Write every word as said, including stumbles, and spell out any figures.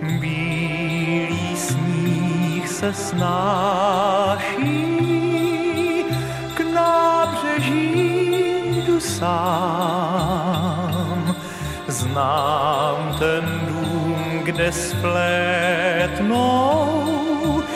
Bílý sníh se snáší, k nábřeží jdu sám. Znám ten dům, kde splétnou